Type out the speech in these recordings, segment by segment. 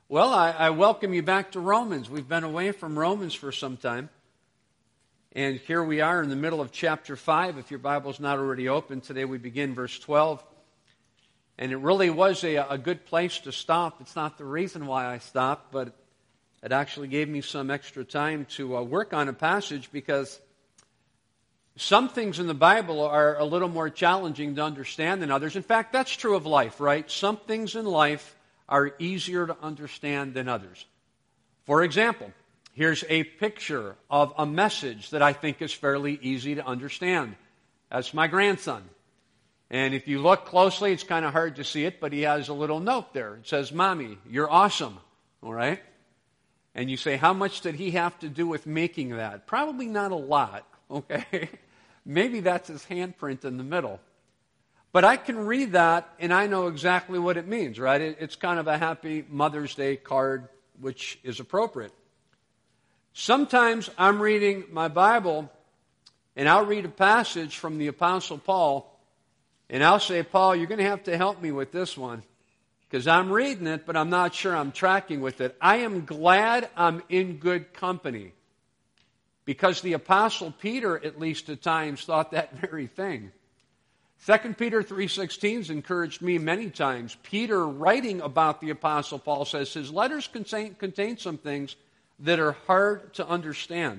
Well, I welcome you back to Romans. We've been away from Romans for some time. And here we are in the middle of chapter 5. If your Bible's not already open, today we begin verse 12. And it really was a good place to stop. It's not the reason why I stopped, but it actually gave me some extra time to work on a passage because some things in the Bible are a little more challenging to understand than others. In fact, that's true of life, right? Some things in life are easier to understand than others. For example, here's a picture of a message that I think is fairly easy to understand. That's my grandson. And if you look closely, it's kind of hard to see it, but he has a little note there. It says, "Mommy, you're awesome." All right? And you say, how much did he have to do with making that? Probably not a lot, okay? Maybe that's his handprint in the middle. But I can read that, and I know exactly what it means, right? It's kind of a happy Mother's Day card, which is appropriate. Sometimes I'm reading my Bible, and I'll read a passage from the Apostle Paul, and I'll say, "Paul, you're going to have to help me with this one, because I'm reading it, but I'm not sure I'm tracking with it." I am glad I'm in good company, because the Apostle Peter, at least at times, thought that very thing. 2 Peter 3:16 has encouraged me many times. Peter, writing about the Apostle Paul, says his letters contain some things that are hard to understand.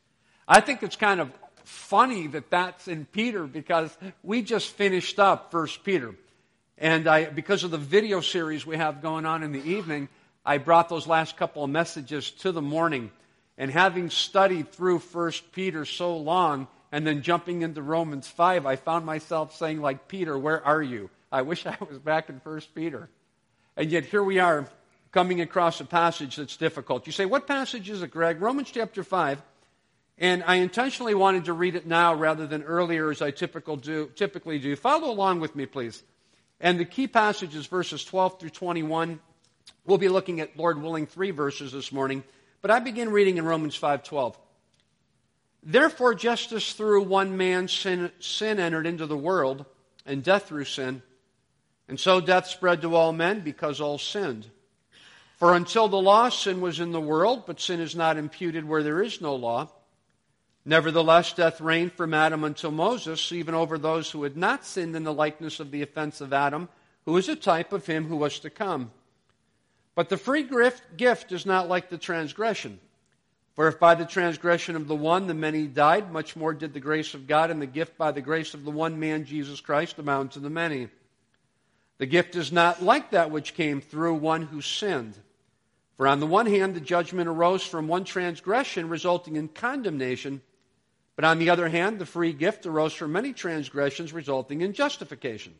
I think it's kind of funny that that's in Peter because we just finished up 1 Peter. And because of the video series we have going on in the evening, I brought those last couple of messages to the morning. And having studied through 1 Peter so long, and then jumping into Romans 5, I found myself saying, like, "Peter, where are you? I wish I was back in 1 Peter. And yet here we are coming across a passage that's difficult. You say, what passage is it, Greg? Romans chapter 5. And I intentionally wanted to read it now rather than earlier as I typically do. Follow along with me, please. And the key passage is verses 12 through 21. We'll be looking at, Lord willing, 3 verses this morning. But I begin reading in Romans 5:12. "Therefore, just as through one man sin entered into the world, and death through sin, and so death spread to all men because all sinned. For until the law, sin was in the world, but sin is not imputed where there is no law. Nevertheless, death reigned from Adam until Moses, even over those who had not sinned in the likeness of the offense of Adam, who is a type of him who was to come. But the free gift is not like the transgression. For if by the transgression of the one the many died, much more did the grace of God and the gift by the grace of the one man, Jesus Christ, abound to the many. The gift is not like that which came through one who sinned. For on the one hand, the judgment arose from one transgression, resulting in condemnation. But on the other hand, the free gift arose from many transgressions, resulting in justification.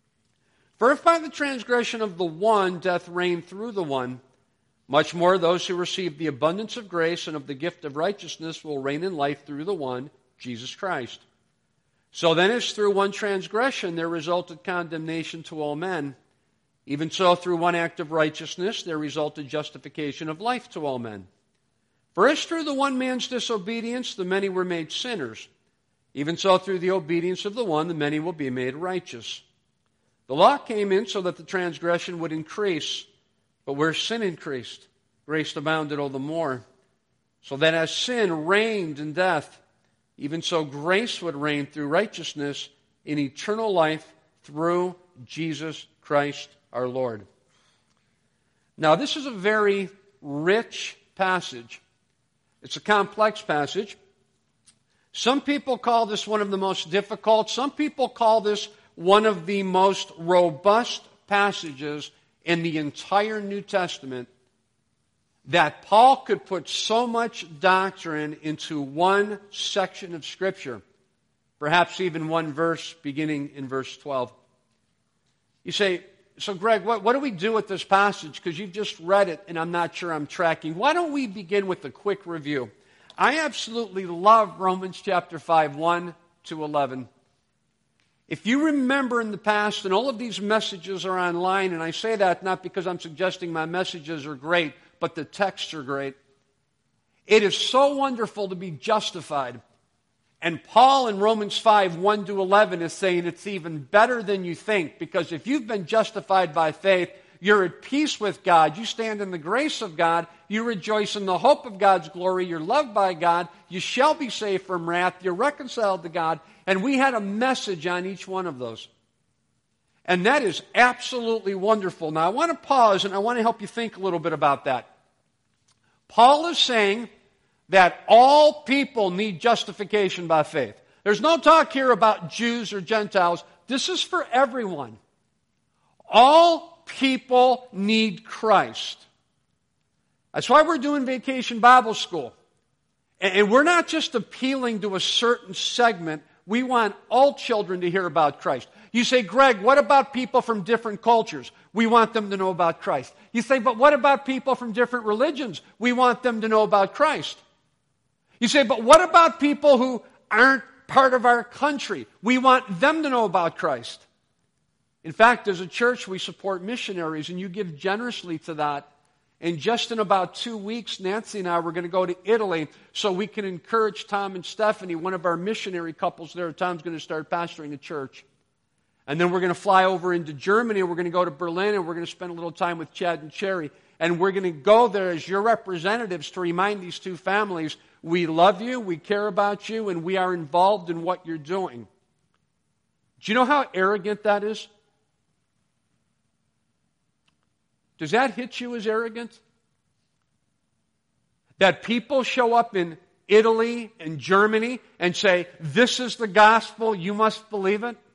For if by the transgression of the one death reigned through the one, much more those who receive the abundance of grace and of the gift of righteousness will reign in life through the one, Jesus Christ. So then as through one transgression there resulted condemnation to all men, even so through one act of righteousness there resulted justification of life to all men. For as through the one man's disobedience the many were made sinners, even so through the obedience of the one the many will be made righteous. The law came in so that the transgression would increase, but where sin increased, grace abounded all the more. So that as sin reigned in death, even so grace would reign through righteousness in eternal life through Jesus Christ our Lord." Now, this is a very rich passage. It's a complex passage. Some people call this one of the most difficult. Some people call this one of the most robust passages in the entire New Testament, that Paul could put so much doctrine into one section of Scripture, perhaps even one verse beginning in verse 12. You say, "So Greg, what do we do with this passage? Because you've just read it and I'm not sure I'm tracking." Why don't we begin with a quick review? I absolutely love Romans chapter 5, 1 to 11. If you remember in the past, and all of these messages are online, and I say that not because I'm suggesting my messages are great, but the texts are great. It is so wonderful to be justified. And Paul in Romans 5, 1 to 11 is saying it's even better than you think, because if you've been justified by faith, You're at peace with God. You stand in the grace of God. You rejoice in the hope of God's glory. You're loved by God. You shall be saved from wrath. You're reconciled to God. And we had a message on each one of those. And that is absolutely wonderful. Now, I want to pause and I want to help you think a little bit about that. Paul is saying that all people need justification by faith. There's no talk here about Jews or Gentiles. This is for everyone. All people need Christ. That's why we're doing Vacation Bible School. And we're not just appealing to a certain segment. We want all children to hear about Christ. You say, Greg, what about people from different cultures? We want them to know about Christ. You say, but what about people from different religions? We want them to know about Christ. You say, but what about people who aren't part of our country? We want them to know about Christ. In fact, as a church, we support missionaries, and you give generously to that. And just in about 2 weeks, Nancy and I were going to go to Italy so we can encourage Tom and Stephanie, one of our missionary couples there. Tom's going to start pastoring a church. And then we're going to fly over into Germany, and we're going to go to Berlin, and we're going to spend a little time with Chad and Cherry. And we're going to go there as your representatives to remind these two families, we love you, we care about you, and we are involved in what you're doing. Do you know how arrogant that is? Does that hit you as arrogant? That people show up in Italy and Germany and say, this is the gospel, you must believe it?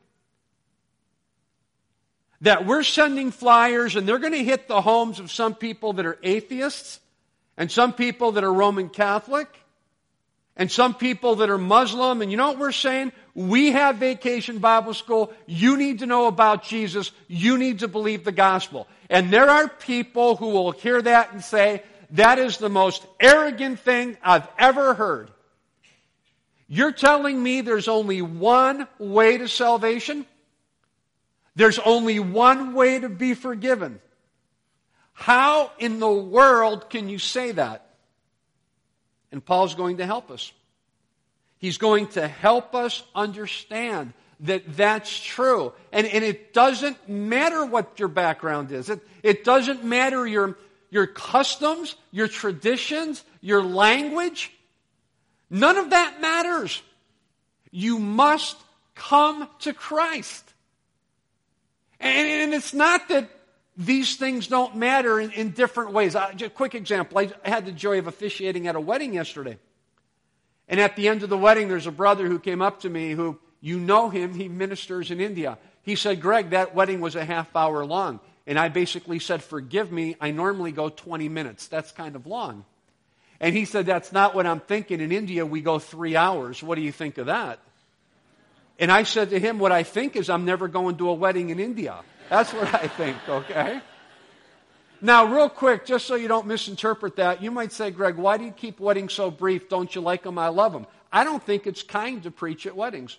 That we're sending flyers and they're going to hit the homes of some people that are atheists and some people that are Roman Catholic and some people that are Muslim. And you know what we're saying? We have Vacation Bible School. You need to know about Jesus. You need to believe the gospel. And there are people who will hear that and say, that is the most arrogant thing I've ever heard. You're telling me there's only one way to salvation? There's only one way to be forgiven. How in the world can you say that? And Paul's going to help us. He's going to help us understand that that's true. And it doesn't matter what your background is. It doesn't matter your customs, your traditions, your language. None of that matters. You must come to Christ. And it's not that these things don't matter in different ways. Just a quick example. I had the joy of officiating at a wedding yesterday. And at the end of the wedding, there's a brother who came up to me who, you know him, he ministers in India. He said, Greg, that wedding was a half hour long. And I basically said, forgive me, I normally go 20 minutes. That's kind of long. And he said, that's not what I'm thinking. In India, we go 3 hours. What do you think of that? And I said to him, what I think is I'm never going to a wedding in India. That's what I think, okay? Now, real quick, just so you don't misinterpret that, you might say, Greg, why do you keep weddings so brief? Don't you like them? I love them. I don't think it's kind to preach at weddings.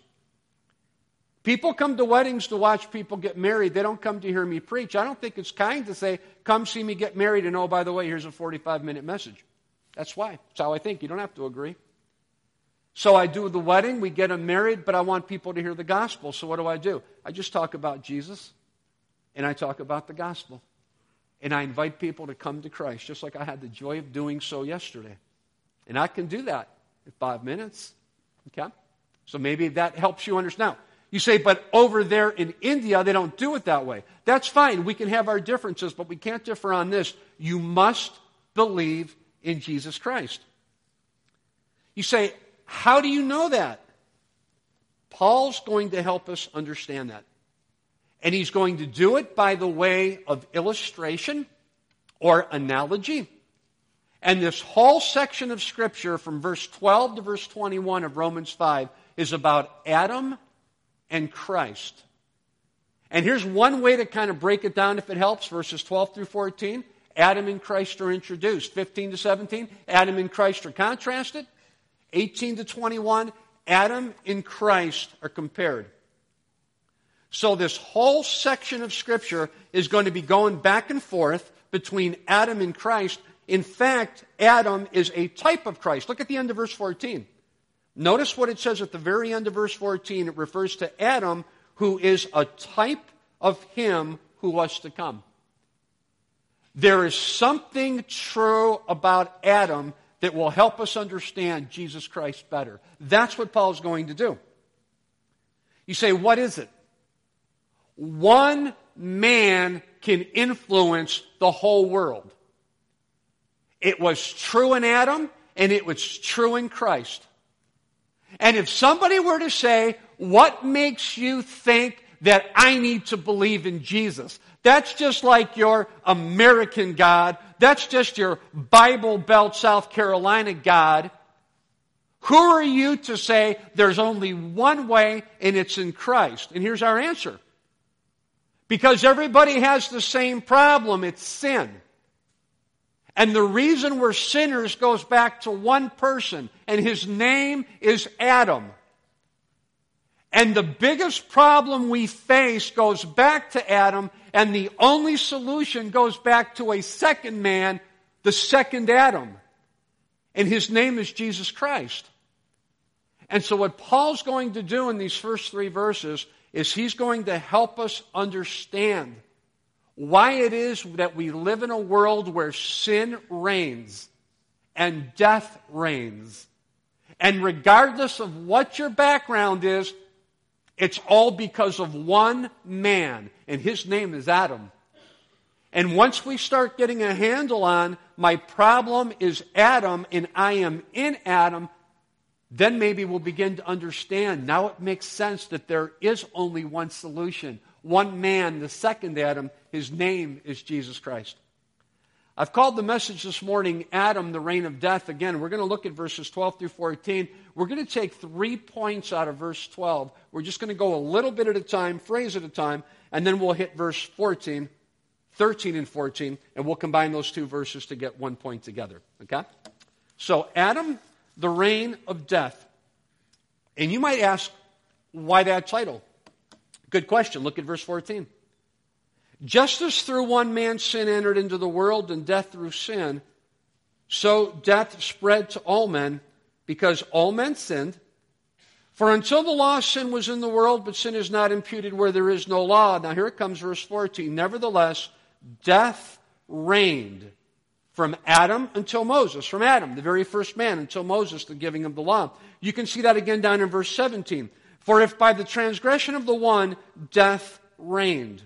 People come to weddings to watch people get married. They don't come to hear me preach. I don't think it's kind to say, come see me get married, and oh, by the way, here's a 45-minute message. That's why. That's how I think. You don't have to agree. So I do the wedding, we get them married, but I want people to hear the gospel. So what do? I just talk about Jesus, and I talk about the gospel. And I invite people to come to Christ, just like I had the joy of doing so yesterday. And I can do that in 5 minutes. Okay? So maybe that helps you understand. Now, you say, but over there in India, they don't do it that way. That's fine. We can have our differences, but we can't differ on this. You must believe in Jesus Christ. You say, how do you know that? Paul's going to help us understand that. And he's going to do it by the way of illustration or analogy. And this whole section of Scripture from verse 12 to verse 21 of Romans 5 is about Adam and Christ. And here's one way to kind of break it down if it helps. Verses 12 through 14, Adam and Christ are introduced. 15 to 17, Adam and Christ are contrasted. 18 to 21, Adam and Christ are compared. So this whole section of Scripture is going to be going back and forth between Adam and Christ. In fact, Adam is a type of Christ. Look at the end of verse 14. Notice what it says at the very end of verse 14. It refers to Adam, who is a type of him who was to come. There is something true about Adam that will help us understand Jesus Christ better. That's what Paul's going to do. You say, what is it? One man can influence the whole world. It was true in Adam, and it was true in Christ. And if somebody were to say, what makes you think that I need to believe in Jesus? That's just like your American God. That's just your Bible Belt, South Carolina God. Who are you to say there's only one way and it's in Christ? And here's our answer. Because everybody has the same problem, it's sin. And the reason we're sinners goes back to one person, and his name is Adam. And the biggest problem we face goes back to Adam, and the only solution goes back to a second man, the second Adam. And his name is Jesus Christ. And so what Paul's going to do in these first 3 verses is he's going to help us understand why it is that we live in a world where sin reigns and death reigns. And regardless of what your background is, it's all because of one man, and his name is Adam. And once we start getting a handle on my problem is Adam and I am in Adam, then maybe we'll begin to understand. Now it makes sense that there is only one solution. One man, the second Adam, his name is Jesus Christ. I've called the message this morning, Adam, the reign of death. Again, we're going to look at verses 12 through 14. We're going to take 3 points out of verse 12. We're just going to go a little bit at a time, phrase at a time, and then we'll hit verse 14, 13 and 14, and we'll combine those 2 verses to get 1 point together. Okay? So, Adam, the reign of death. And you might ask, why that title? Good question. Look at verse 14. Just as through one man sin entered into the world, and death through sin, so death spread to all men, because all men sinned. For until the law, sin was in the world, but sin is not imputed where there is no law. Now here it comes, verse 14. Nevertheless, death reigned from Adam until Moses. From Adam, the very first man, until Moses, the giving of the law. You can see that again down in verse 17. For if by the transgression of the one, death reigned.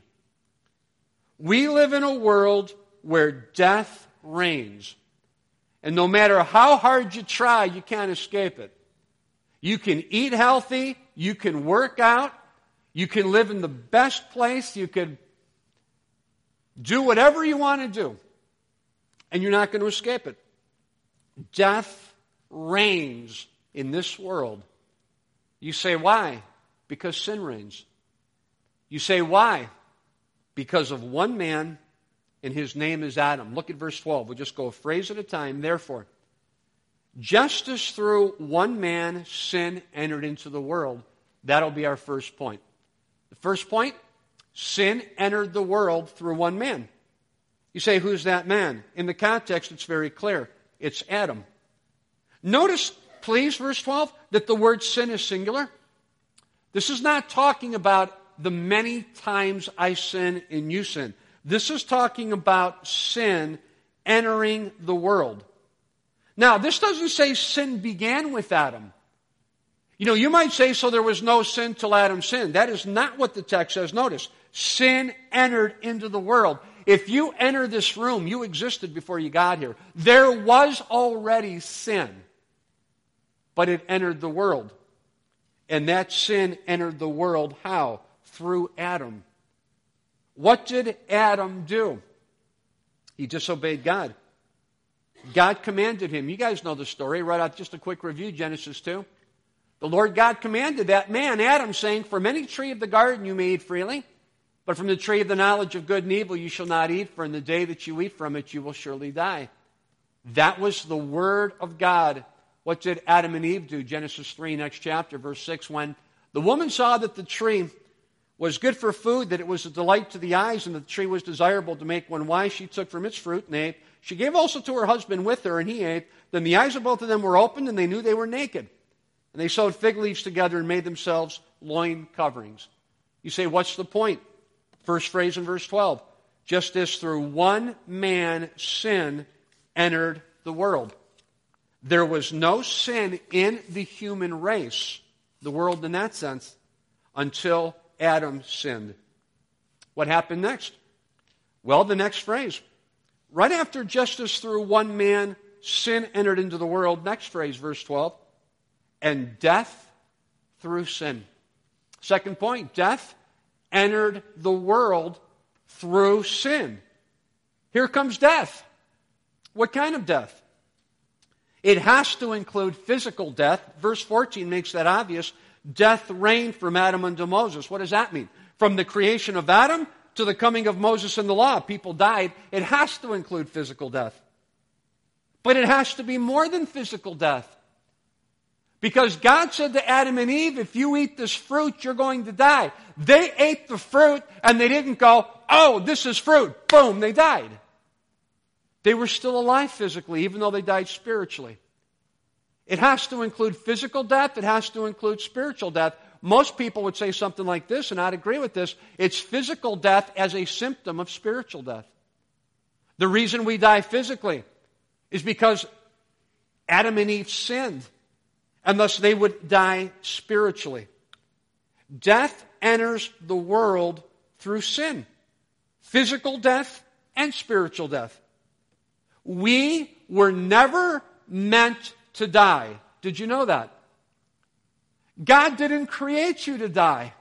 We live in a world where death reigns. And no matter how hard you try, you can't escape it. You can eat healthy, you can work out, you can live in the best place, you could do whatever you want to do, and you're not going to escape it. Death reigns in this world. You say, why? Because sin reigns. You say, why? Because of one man, and his name is Adam. Look at verse 12. We'll just go a phrase at a time. Therefore, just as through one man sin entered into the world, that'll be our first point. The first point, sin entered the world through one man. You say, who's that man? In the context, it's very clear. It's Adam. Notice, please, verse 12, that the word sin is singular. This is not talking about the many times I sin and you sin. This is talking about sin entering the world. Now, this doesn't say sin began with Adam. You know, you might say, so there was no sin till Adam sinned. That is not what the text says. Notice, sin entered into the world. If you enter this room, you existed before you got here. There was already sin, but it entered the world. And that sin entered the world how? Through Adam. What did Adam do? He disobeyed God. God commanded him. You guys know the story. Right out, just a quick review, Genesis 2. The Lord God commanded that man, Adam, saying, from any tree of the garden you may eat freely, but from the tree of the knowledge of good and evil you shall not eat, for in the day that you eat from it you will surely die. That was the word of God. What did Adam and Eve do? Genesis 3, next chapter, verse 6. When the woman saw that the tree was good for food, that it was a delight to the eyes, and that the tree was desirable to make one wise, she took from its fruit and ate. She gave also to her husband with her, and he ate. Then the eyes of both of them were opened, and they knew they were naked. And they sewed fig leaves together and made themselves loin coverings. You say, what's the point? First phrase in verse 12. just as through one man sin entered the world. There was no sin in the human race, the world in that sense, until Adam sinned. What happened next? Well, the next phrase. Right after just as through one man sin entered into the world, next phrase, verse 12, and death through sin. Second point, death entered the world through sin. Here comes death. What kind of death? It has to include physical death. Verse 14 makes that obvious. Death reigned from Adam unto Moses. What does that mean? From the creation of Adam to the coming of Moses and the law, people died. It has to include physical death. But it has to be more than physical death. Because God said to Adam and Eve, if you eat this fruit, you're going to die. They ate the fruit and they didn't go, oh, this is fruit. Boom, they died. They were still alive physically, even though they died spiritually. It has to include physical death. It has to include spiritual death. Most people would say something like this, and I'd agree with this. It's physical death as a symptom of spiritual death. The reason we die physically is because Adam and Eve sinned, and thus they would die spiritually. Death enters the world through sin. Physical death and spiritual death. We were never meant to die. Did you know that? God didn't create you to die.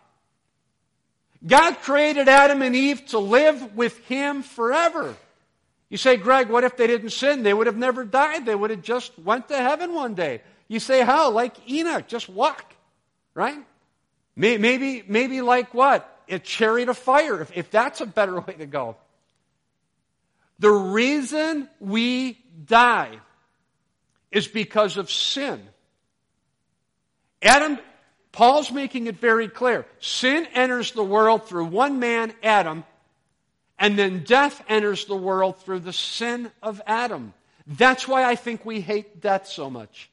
God created Adam and Eve to live with Him forever. You say, Greg, what if they didn't sin? They would have never died. They would have just went to heaven one day. You say, how? Like Enoch, just walk, right? Maybe like what? A chariot of fire, if that's a better way to go. The reason we die is because of sin. Paul's making it very clear. Sin enters the world through one man, Adam, and then death enters the world through the sin of Adam. That's why I think we hate death so much.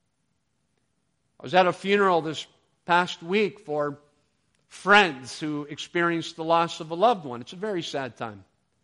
I was at a funeral this past week for friends who experienced the loss of a loved one. It's a very sad time.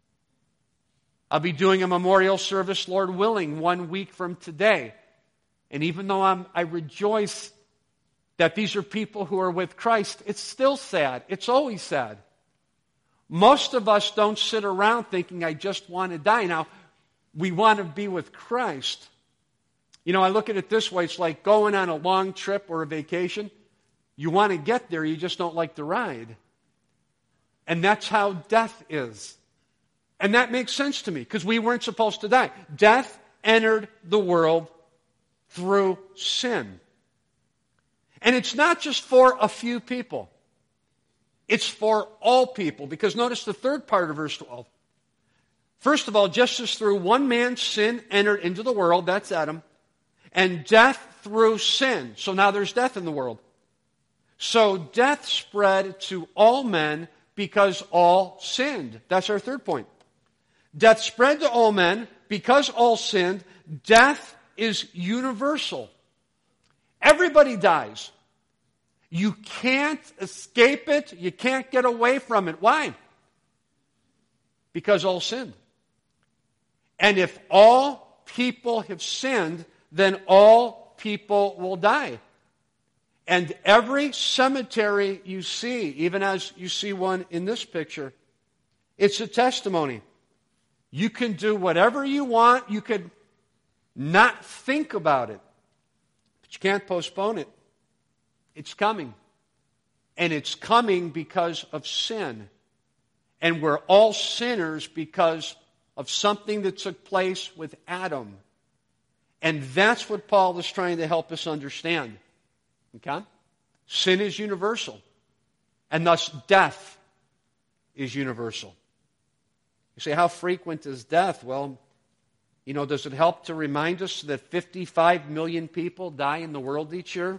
I'll be doing a memorial service, Lord willing, 1 week from today. And even though I rejoice that these are people who are with Christ, it's still sad. It's always sad. Most of us don't sit around thinking, I just want to die. Now, we want to be with Christ. You know, I look at it this way. It's like going on a long trip or a vacation. You want to get there, you just don't like the ride. And that's how death is. And that makes sense to me, because we weren't supposed to die. Death entered the world through sin. And it's not just for a few people. It's for all people. Because notice the third part of verse 12. First of all, just as through one man's sin entered into the world, that's Adam, and death through sin. So now there's death in the world. So death spread to all men because all sinned. That's our third point. Death spread to all men because all sinned. Death is universal. Everybody dies. You can't escape it. You can't get away from it. Why? Because all sinned. And if all people have sinned, then all people will die. And every cemetery you see, even as you see one in this picture, it's a testimony. You can do whatever you want. You could not think about it. But you can't postpone it. It's coming. And it's coming because of sin. And we're all sinners because of something that took place with Adam. And that's what Paul is trying to help us understand. Okay? Sin is universal. And thus death is universal. You say, how frequent is death? Well, you know, does it help to remind us that 55 million people die in the world each year?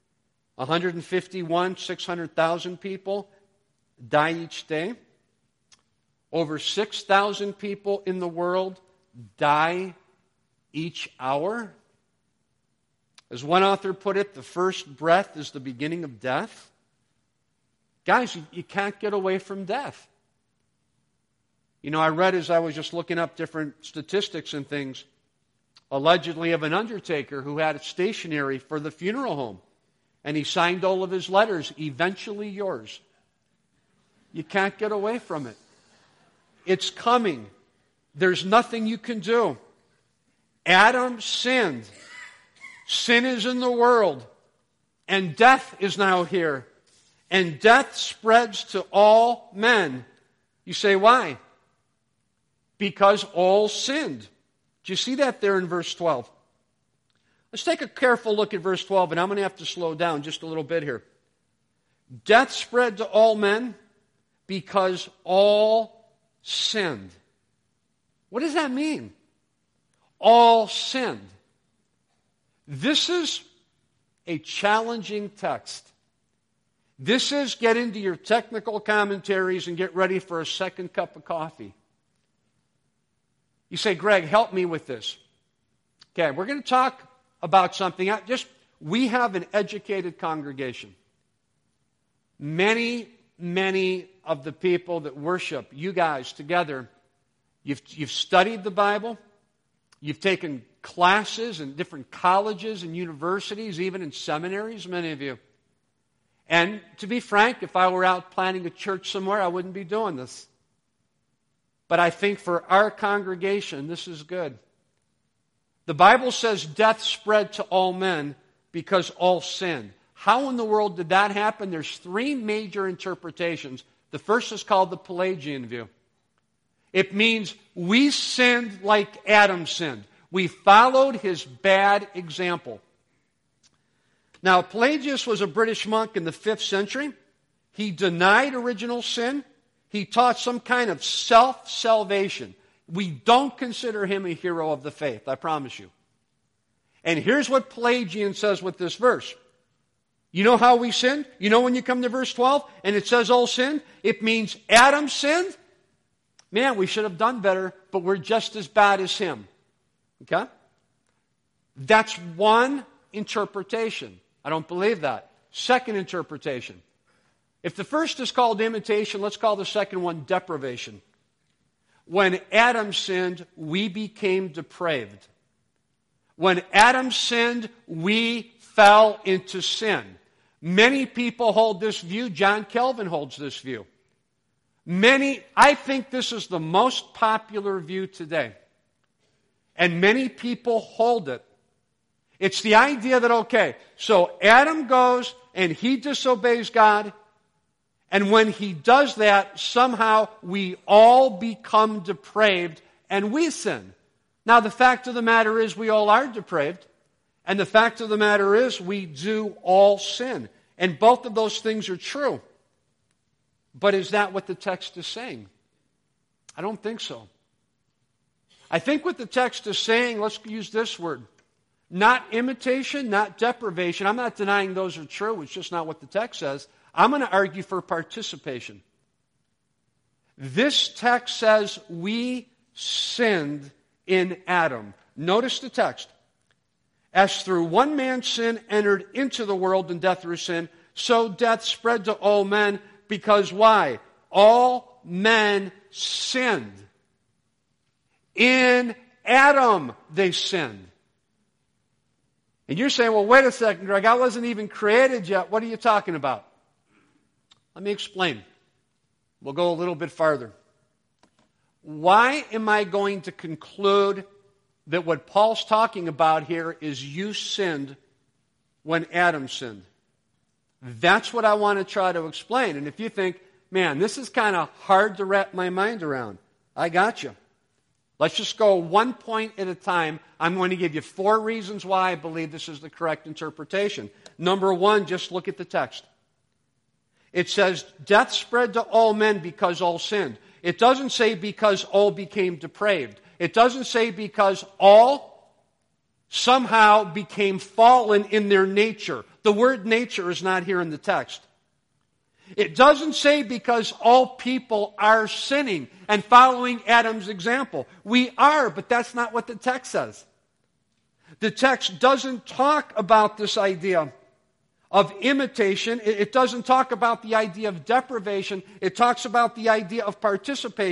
600,000 people die each day. Over 6,000 people in the world die each hour. As one author put it, the first breath is the beginning of death. Guys, you can't get away from death. You know, I read as I was just looking up different statistics and things, allegedly of an undertaker who had stationery for the funeral home. And he signed all of his letters, eventually yours. You can't get away from it. It's coming. There's nothing you can do. Adam sinned. Sin is in the world. And death is now here. And death spreads to all men. You say, why? Because all sinned. Do you see that there in verse 12? Let's take a careful look at verse 12, and I'm going to have to slow down just a little bit here. Death spread to all men because all sinned. What does that mean? All sinned. This is a challenging text. This is get into your technical commentaries and get ready for a second cup of coffee. You say, Greg, help me with this. Okay, we're going to talk about something. We have an educated congregation. Many of the people that worship, you guys together, you've studied the Bible. You've taken classes in different colleges and universities, even in seminaries, many of you. And to be frank, if I were out planting a church somewhere, I wouldn't be doing this. But I think for our congregation, this is good. The Bible says death spread to all men because all sinned. How in the world did that happen? There's three major interpretations. The first is called the Pelagian view. It means we sinned like Adam sinned. We followed his bad example. Now, Pelagius was a British monk in the 5th century. He denied original sin. He taught some kind of self-salvation. We don't consider him a hero of the faith, I promise you. And here's what Pelagian says with this verse. You know how we sinned? You know when you come to verse 12 and it says all sinned? It means Adam sinned. Man, we should have done better, but we're just as bad as him. Okay? That's one interpretation. I don't believe that. Second interpretation. If the first is called imitation, let's call the second one deprivation. When Adam sinned, we became depraved. When Adam sinned, we fell into sin. Many people hold this view. John Calvin holds this view. I think this is the most popular view today. And many people hold it. It's the idea that, okay, so Adam goes and he disobeys God, and when he does that, somehow we all become depraved and we sin. Now, the fact of the matter is we all are depraved, and the fact of the matter is we do all sin. And both of those things are true. But is that what the text is saying? I don't think so. I think what the text is saying, let's use this word, not imitation, not deprivation. I'm not denying those are true. It's just not what the text says. I'm going to argue for participation. This text says we sinned in Adam. Notice the text. As through one man's sin entered into the world and death through sin, so death spread to all men because why? All men sinned. In Adam they sinned. And you're saying, well, wait a second, Greg, I wasn't even created yet. What are you talking about? Let me explain. We'll go a little bit farther. Why am I going to conclude that what Paul's talking about here is you sinned when Adam sinned? That's what I want to try to explain. And if you think, man, this is kind of hard to wrap my mind around, I got you. Let's just go one point at a time. I'm going to give you 4 reasons why I believe this is the correct interpretation. Number 1, just look at the text. It says, death spread to all men because all sinned. It doesn't say because all became depraved. It doesn't say because all somehow became fallen in their nature. The word nature is not here in the text. It doesn't say because all people are sinning and following Adam's example. We are, but that's not what the text says. The text doesn't talk about this idea of imitation. It doesn't talk about the idea of deprivation. It talks about the idea of participation.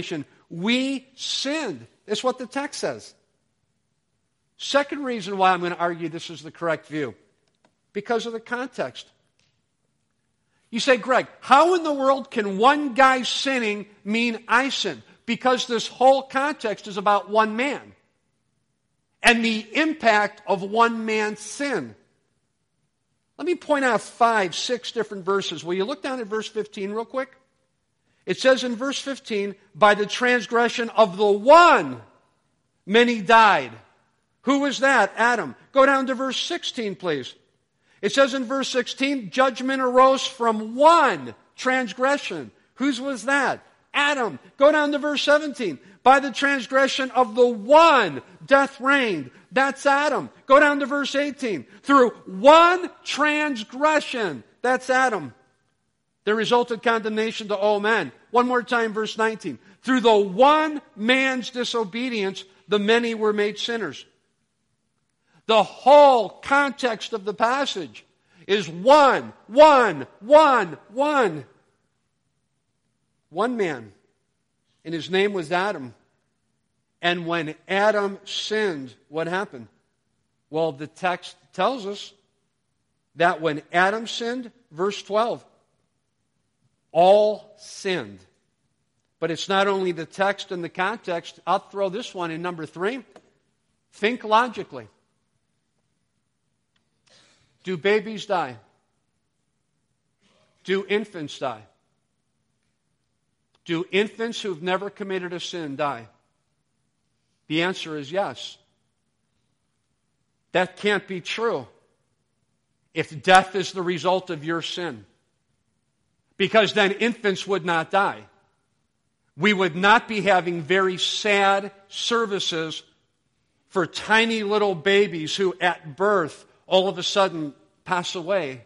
We sinned. That's what the text says. Second reason why I'm going to argue this is the correct view. Because of the context. You say, Greg, how in the world can one guy sinning mean I sin? Because this whole context is about one man. And the impact of one man's sin. Let me point out 5, 6 different verses. Will you look down at verse 15 real quick? It says in verse 15, by the transgression of the one, many died. Who was that? Adam. Go down to verse 16, please. It says in verse 16, judgment arose from one transgression. Whose was that? Adam. Go down to verse 17. By the transgression of the one, death reigned. That's Adam. Go down to verse 18. Through one transgression, that's Adam, there resulted condemnation to all men. One more time, verse 19. Through the one man's disobedience, the many were made sinners. The whole context of the passage is one. One man. And his name was Adam. And when Adam sinned, what happened? Well, the text tells us that when Adam sinned, verse 12, all sinned. But it's not only the text and the context. I'll throw this one in number 3. Think logically. Do babies die? Do infants die? Do infants who've never committed a sin die? The answer is yes. That can't be true if death is the result of your sin. Because then infants would not die. We would not be having very sad services for tiny little babies who at birth all of a sudden pass away.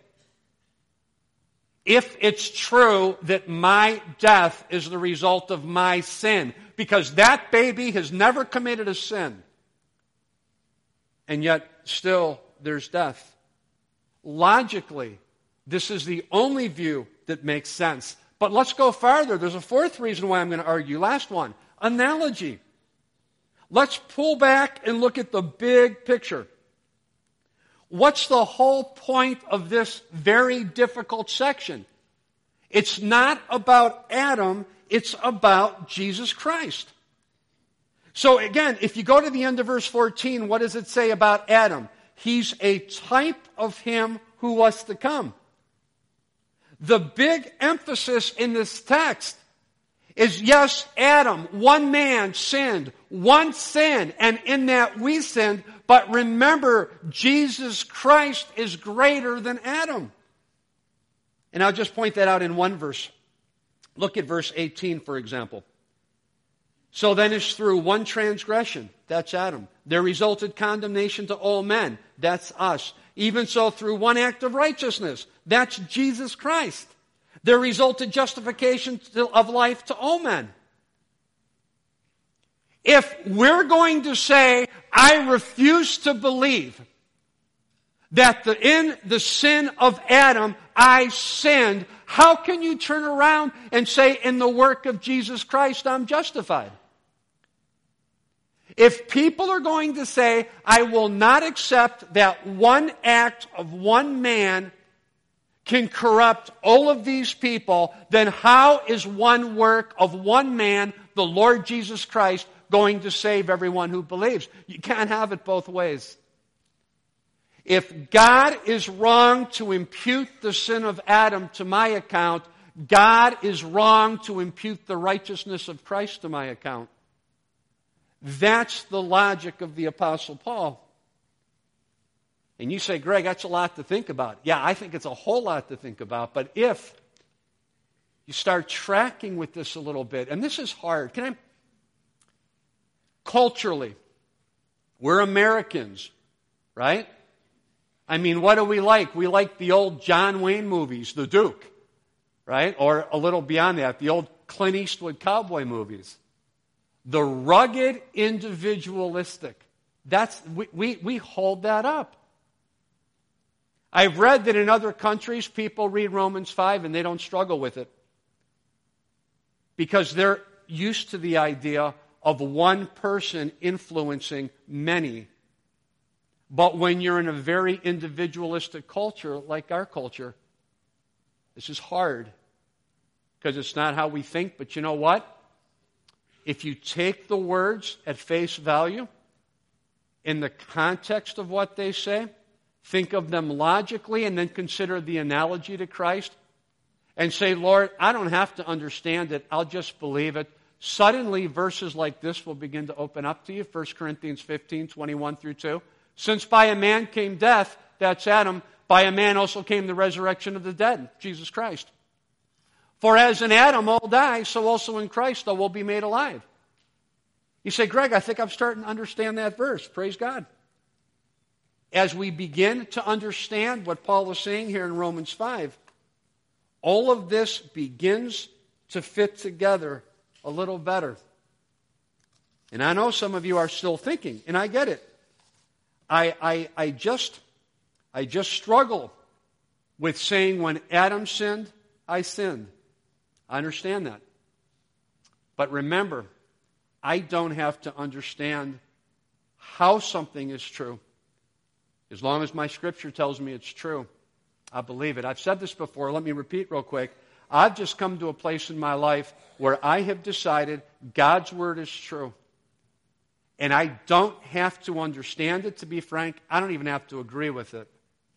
If it's true that my death is the result of my sin, because that baby has never committed a sin, and yet still there's death. Logically, this is the only view that makes sense. But let's go farther. There's a fourth reason why I'm going to argue. Last one. Analogy. Let's pull back and look at the big picture. What's the whole point of this very difficult section? It's not about Adam, it's about Jesus Christ. So again, if you go to the end of verse 14, what does it say about Adam? He's a type of him who was to come. The big emphasis in this text is, yes, Adam, one man sinned, one sin, and in that we sinned, but remember, Jesus Christ is greater than Adam. And I'll just point that out in one verse. Look at verse 18, for example. So then it's through one transgression, that's Adam, there resulted condemnation to all men, that's us. Even so, through one act of righteousness, that's Jesus Christ, there resulted justification of life to all men. If we're going to say, I refuse to believe that in the sin of Adam I sinned, how can you turn around and say, in the work of Jesus Christ I'm justified? If people are going to say, I will not accept that one act of one man can corrupt all of these people, then how is one work of one man, the Lord Jesus Christ, going to save everyone who believes? You can't have it both ways. If God is wrong to impute the sin of Adam to my account, God is wrong to impute the righteousness of Christ to my account. That's the logic of the Apostle Paul. And you say, Greg, that's a lot to think about. Yeah, I think it's a whole lot to think about. But if you start tracking with this a little bit, and this is hard. Culturally, we're Americans, right? I mean, what do we like? We like the old John Wayne movies, The Duke, right? Or a little beyond that, the old Clint Eastwood cowboy movies. The rugged, individualistic. We hold that up. I've read that in other countries, people read Romans 5 and they don't struggle with it. Because they're used to the idea of one person influencing many. But when you're in a very individualistic culture like our culture, this is hard because it's not how we think. But you know what? If you take the words at face value, in the context of what they say, think of them logically, and then consider the analogy to Christ, and say, Lord, I don't have to understand it. I'll just believe it. Suddenly, verses like this will begin to open up to you. 1 Corinthians 15, 21 through 2. Since by a man came death, that's Adam, by a man also came the resurrection of the dead, Jesus Christ. For as in Adam all die, so also in Christ all will be made alive. You say, Greg, I think I'm starting to understand that verse. Praise God. As we begin to understand what Paul is saying here in Romans 5, all of this begins to fit together a little better. And I know some of you are still thinking, and I get it. I just struggle with saying when Adam sinned, I sinned. I understand that. But remember, I don't have to understand how something is true. As long as my Scripture tells me it's true, I believe it. I've said this before. Let me repeat real quick. I've just come to a place in my life where I have decided God's Word is true. And I don't have to understand it, to be frank. I don't even have to agree with it.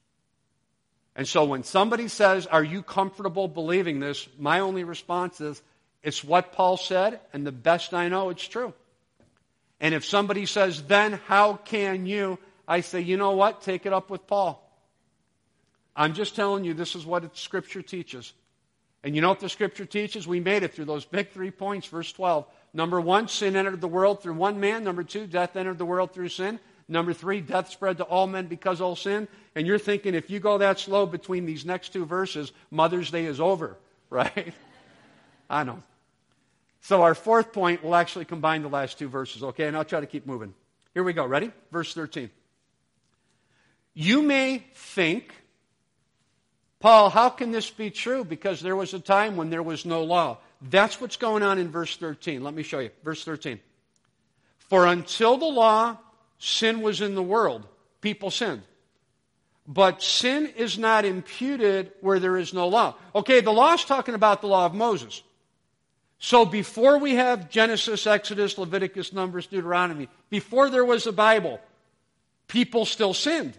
And so when somebody says, are you comfortable believing this? My only response is, it's what Paul said, and the best I know, it's true. And if somebody says, then how can you? I say, you know what? Take it up with Paul. I'm just telling you, this is what Scripture teaches. And you know what the Scripture teaches? We made it through those big 3 points. Verse 12. Number 1, sin entered the world through one man. Number 2, death entered the world through sin. Number 3, death spread to all men because all sin. And you're thinking, if you go that slow between these next 2 verses, Mother's Day is over, right? I know. So our 4th point will actually combine the last 2 verses, okay? And I'll try to keep moving. Here we go. Ready? Verse 13. You may think, Paul, how can this be true? Because there was a time when there was no law. That's what's going on in verse 13. Let me show you. Verse 13. For until the law, sin was in the world. People sinned. But sin is not imputed where there is no law. Okay, the law is talking about the law of Moses. So before we have Genesis, Exodus, Leviticus, Numbers, Deuteronomy, before there was a Bible, people still sinned.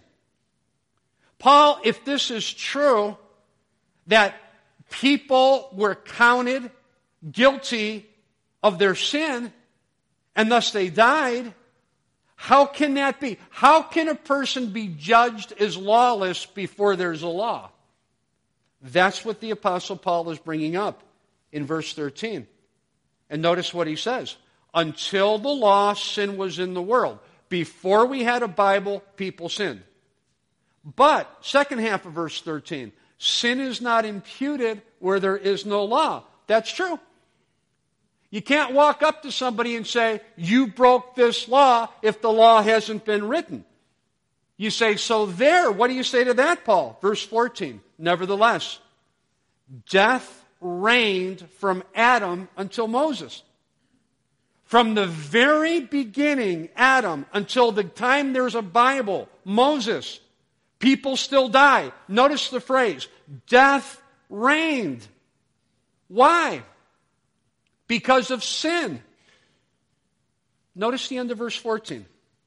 Paul, if this is true, that people were counted guilty of their sin, and thus they died, how can that be? How can a person be judged as lawless before there's a law? That's what the Apostle Paul is bringing up in verse 13. And notice what he says. Until the law, sin was in the world. Before we had a Bible, people sinned. But, second half of verse 13, sin is not imputed where there is no law. That's true. You can't walk up to somebody and say, you broke this law if the law hasn't been written. You say, so there, what do you say to that, Paul? Verse 14, nevertheless, death reigned from Adam until Moses. From the very beginning, Adam, until the time there's a Bible, Moses, people still die. Notice the phrase, death reigned. Why? Because of sin. Notice the end of verse 14.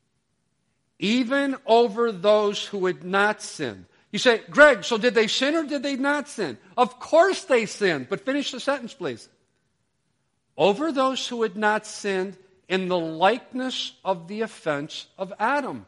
Even over those who had not sinned. You say, Greg, so did they sin or did they not sin? Of course they sinned. But finish the sentence, please. Over those who had not sinned in the likeness of the offense of Adam.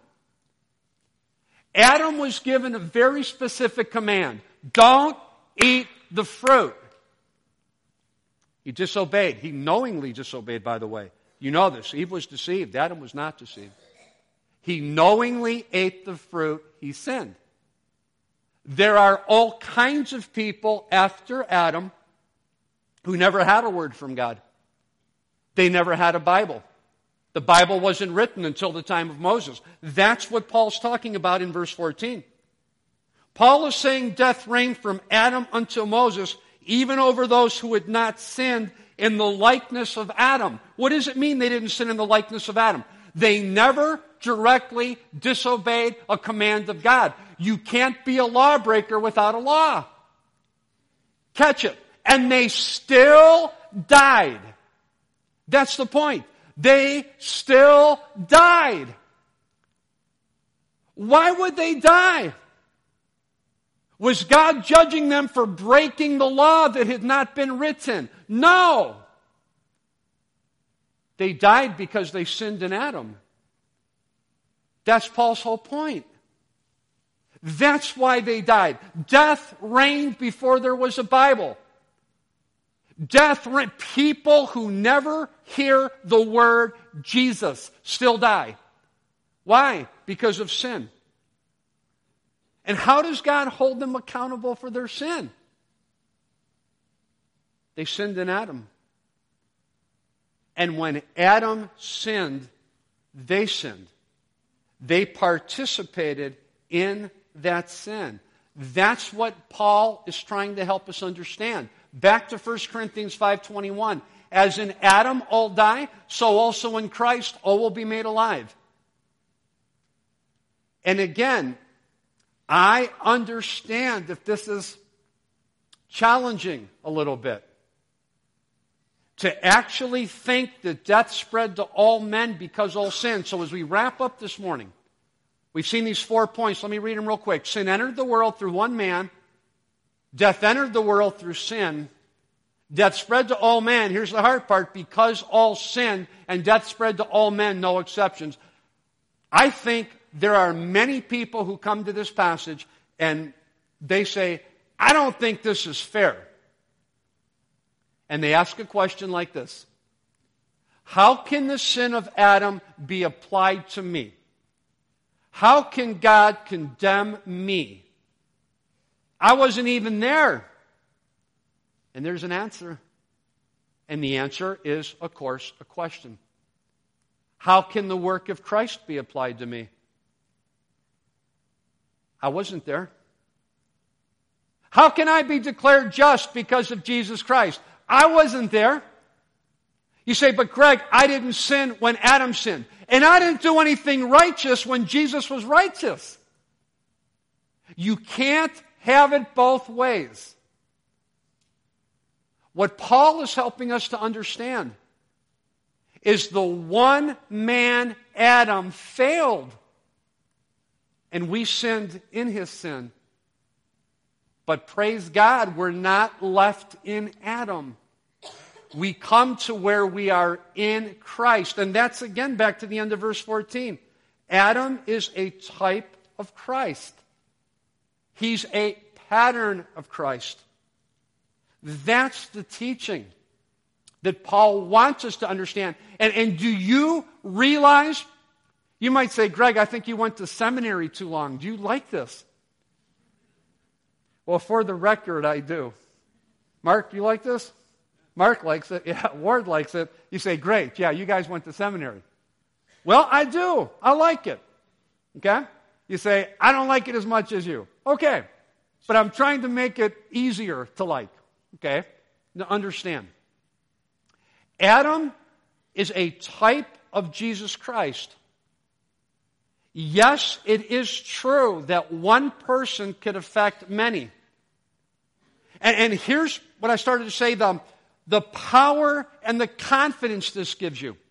Adam was given a very specific command. Don't eat the fruit. He disobeyed. He knowingly disobeyed, by the way. You know this. Eve was deceived. Adam was not deceived. He knowingly ate the fruit. He sinned. There are all kinds of people after Adam who never had a word from God. They never had a Bible. The Bible wasn't written until the time of Moses. That's what Paul's talking about in verse 14. Paul is saying death reigned from Adam until Moses, even over those who had not sinned in the likeness of Adam. What does it mean they didn't sin in the likeness of Adam? They never directly disobeyed a command of God. You can't be a lawbreaker without a law. Catch it. And they still died. That's the point. They still died. Why would they die? Was God judging them for breaking the law that had not been written? No. They died because they sinned in Adam. That's Paul's whole point. That's why they died. Death reigned before there was a Bible. People who never hear the word Jesus still die. Why? Because of sin. And how does God hold them accountable for their sin? They sinned in Adam. And when Adam sinned, they sinned. They participated in that sin. That's what Paul is trying to help us understand. Back to 1 Corinthians 5:21. As in Adam all die, so also in Christ all will be made alive. And again, I understand if this is challenging a little bit. To actually think that death spread to all men because all sin. So as we wrap up this morning, we've seen these 4 points. Let me read them real quick. Sin entered the world through one man. Death entered the world through sin. Death spread to all men. Here's the hard part. Because all sinned, and death spread to all men, no exceptions. I think there are many people who come to this passage and they say, I don't think this is fair. And they ask a question like this. How can the sin of Adam be applied to me? How can God condemn me? I wasn't even there. And there's an answer. And the answer is, of course, a question. How can the work of Christ be applied to me? I wasn't there. How can I be declared just because of Jesus Christ? I wasn't there. You say, but Greg, I didn't sin when Adam sinned. And I didn't do anything righteous when Jesus was righteous. You can't have it both ways. What Paul is helping us to understand is the one man, Adam, failed. And we sinned in his sin. But praise God, we're not left in Adam. We come to where we are in Christ. And that's again back to the end of verse 14. Adam is a type of Christ. He's a pattern of Christ. That's the teaching that Paul wants us to understand. And do you realize, you might say, Greg, I think you went to seminary too long. Do you like this? Well, for the record, I do. Mark, you like this? Mark likes it. Yeah, Ward likes it. You say, great. Yeah, you guys went to seminary. Well, I do. I like it. Okay? You say, I don't like it as much as you. Okay. But I'm trying to make it easier to like. Okay? Now understand. Adam is a type of Jesus Christ. Yes, it is true that one person could affect many. And here's what I started to say, the power and the confidence this gives you.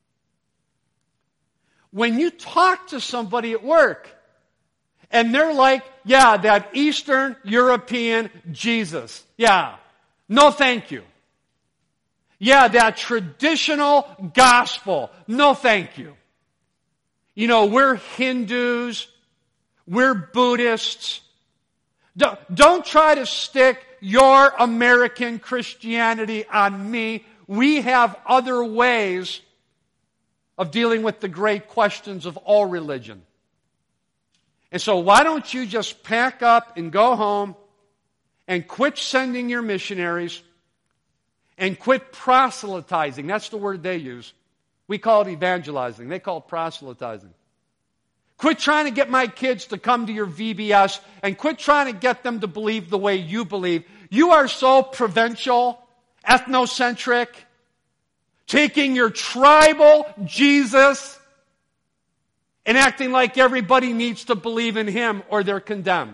When you talk to somebody at work, and they're like, yeah, that Eastern European Jesus. Yeah, no thank you. Yeah, that traditional gospel. No thank you. You know, we're Hindus. We're Buddhists. Don't try to stick your American Christianity on me. We have other ways of dealing with the great questions of all religion. And so why don't you just pack up and go home and quit sending your missionaries and quit proselytizing. That's the word they use. We call it evangelizing. They call it proselytizing. Quit trying to get my kids to come to your VBS and quit trying to get them to believe the way you believe. You are so provincial ethnocentric, taking your tribal Jesus and acting like everybody needs to believe in him or they're condemned.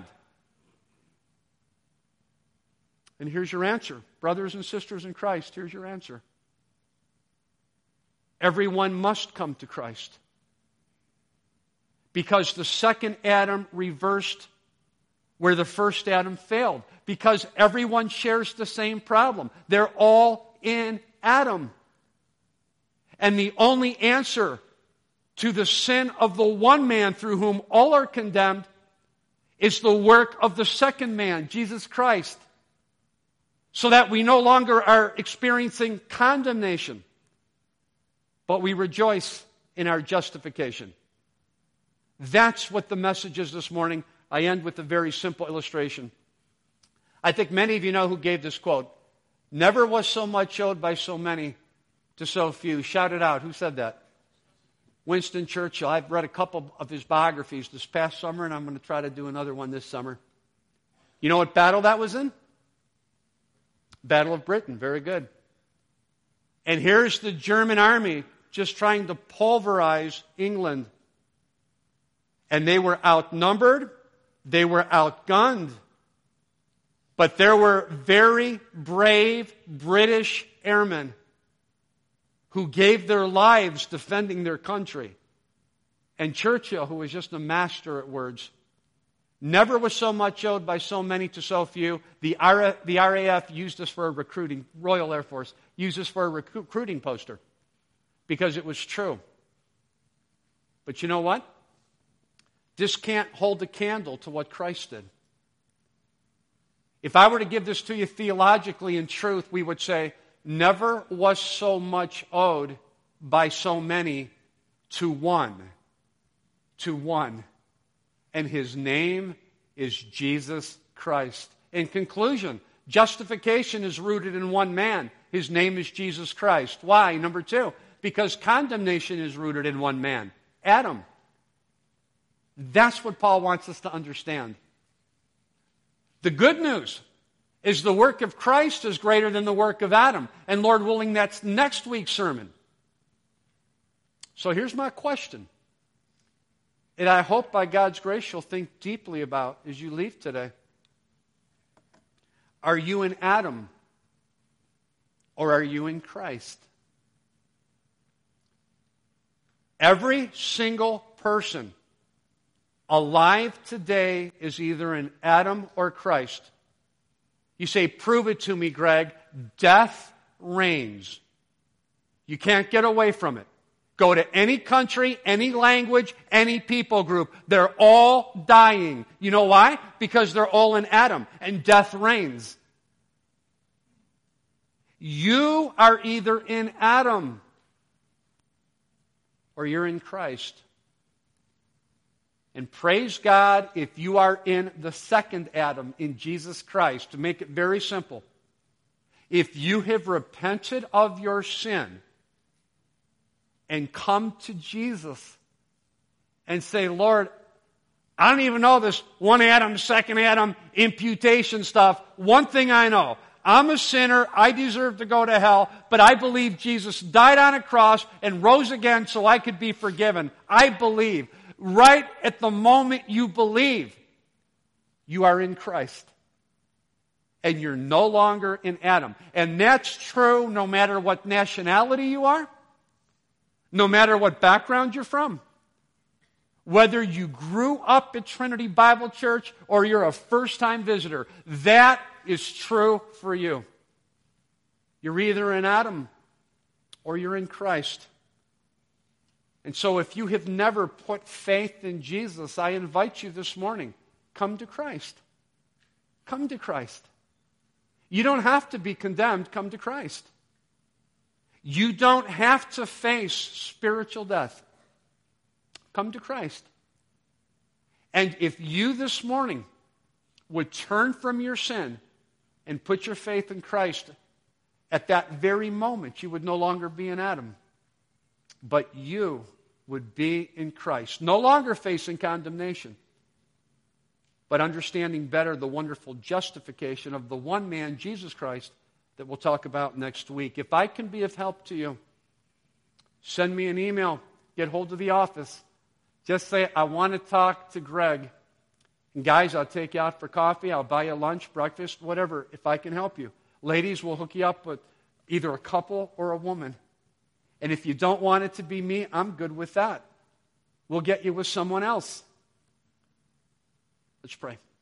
And here's your answer. Brothers and sisters in Christ, here's your answer. Everyone must come to Christ. Because the second Adam reversed where the first Adam failed. Because everyone shares the same problem. They're all in Adam. And the only answer to the sin of the one man through whom all are condemned is the work of the second man, Jesus Christ. So that we no longer are experiencing condemnation, but we rejoice in our justification. That's what the message is this morning. I end with a very simple illustration. I think many of you know who gave this quote. Never was so much owed by so many to so few. Shout it out. Who said that? Winston Churchill. I've read a couple of his biographies this past summer, and I'm going to try to do another one this summer. You know what battle that was in? Battle of Britain. Very good. And here's the German army just trying to pulverize England. And they were outnumbered. They were outgunned. But there were very brave British airmen who gave their lives defending their country. And Churchill, who was just a master at words, never was so much owed by so many to so few. The RAF used this for a recruiting, Royal Air Force, used this for a recruiting poster because it was true. But you know what? This can't hold a candle to what Christ did. If I were to give this to you theologically in truth, we would say, never was so much owed by so many to one. To one. And his name is Jesus Christ. In conclusion, justification is rooted in one man. His name is Jesus Christ. Why? Number two, because condemnation is rooted in one man, Adam. That's what Paul wants us to understand. The good news is the work of Christ is greater than the work of Adam. And Lord willing, that's next week's sermon. So here's my question. And I hope by God's grace you'll think deeply about as you leave today. Are you in Adam or are you in Christ? Every single person alive today is either in Adam or Christ. You say, prove it to me, Greg. Death reigns. You can't get away from it. Go to any country, any language, any people group. They're all dying. You know why? Because they're all in Adam, and death reigns. You are either in Adam or you're in Christ. And praise God if you are in the second Adam, in Jesus Christ. To make it very simple, if you have repented of your sin and come to Jesus and say, Lord, I don't even know this one Adam, second Adam, imputation stuff. One thing I know, I'm a sinner, I deserve to go to hell, but I believe Jesus died on a cross and rose again so I could be forgiven. I believe. Right at the moment you believe, you are in Christ. And you're no longer in Adam. And that's true no matter what nationality you are, no matter what background you're from. Whether you grew up at Trinity Bible Church or you're a first-time visitor, that is true for you. You're either in Adam or you're in Christ. And so if you have never put faith in Jesus, I invite you this morning, come to Christ. Come to Christ. You don't have to be condemned, come to Christ. You don't have to face spiritual death. Come to Christ. And if you this morning would turn from your sin and put your faith in Christ, at that very moment you would no longer be in Adam, but you would be in Christ, no longer facing condemnation, but understanding better the wonderful justification of the one man, Jesus Christ, that we'll talk about next week. If I can be of help to you, send me an email. Get hold of the office. Just say, I want to talk to Greg. And guys, I'll take you out for coffee. I'll buy you lunch, breakfast, whatever, if I can help you. Ladies, we'll hook you up with either a couple or a woman. And if you don't want it to be me, I'm good with that. We'll get you with someone else. Let's pray.